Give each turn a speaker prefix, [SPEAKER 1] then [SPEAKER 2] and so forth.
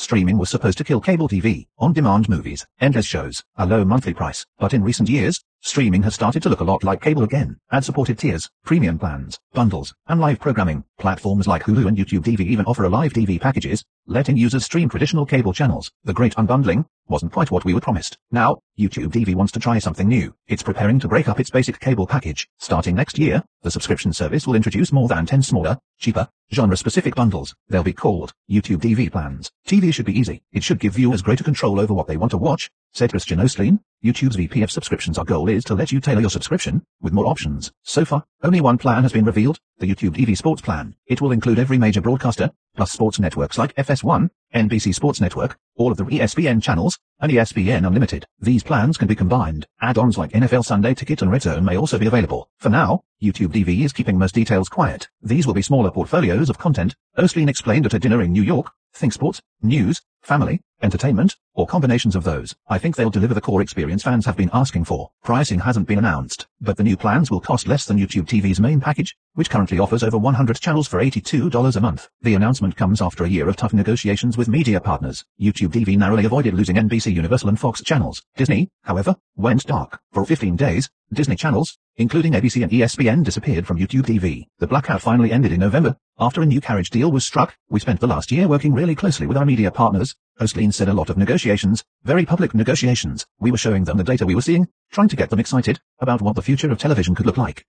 [SPEAKER 1] Streaming was supposed to kill cable TV, on-demand movies, endless shows, a low monthly price. But in recent years, streaming has started to look a lot like cable again. Ad-supported tiers, premium plans, bundles, and live programming. Platforms like Hulu and YouTube TV even offer a live TV packages, letting users stream traditional cable channels. The great unbundling wasn't quite what we were promised. Now, YouTube TV wants to try something new. It's preparing to break up its basic cable package. Starting next year, the subscription service will introduce more than 10 smaller, cheaper, genre-specific bundles. They'll be called YouTube TV plans. TV should be easy. It should give viewers greater control over what they want to watch, said Christian Ostlin, YouTube's VP of subscriptions. Our goal is to let you tailor your subscription with more options. So far, only one plan has been revealed, the YouTube TV Sports plan. It will include every major broadcaster, plus sports networks like FS1, NBC Sports Network, all of the ESPN channels, and ESPN Unlimited. These plans can be combined. Add-ons like NFL Sunday Ticket and Red Zone may also be available. For now, YouTube TV is keeping most details quiet. These will be smaller portfolios of content, Ostlin explained at a dinner in New York. Think sports, news, family, entertainment, or combinations of those. I think they'll deliver the core experience fans have been asking for. Pricing hasn't been announced, but the new plans will cost less than YouTube TV's main package, which currently offers over 100 channels for $82 a month. The announcement comes after a year of tough negotiations with media partners. YouTube TV narrowly avoided losing NBC Universal and Fox channels. Disney, however, went dark. For 15 days, Disney channels, including ABC and ESPN, disappeared from YouTube TV. The blackout finally ended in November, after a new carriage deal was struck. We spent the last year working really closely with our media partners, Ostlin said. A lot of negotiations, very public negotiations. We were showing them the data we were seeing, trying to get them excited about what the future of television could look like.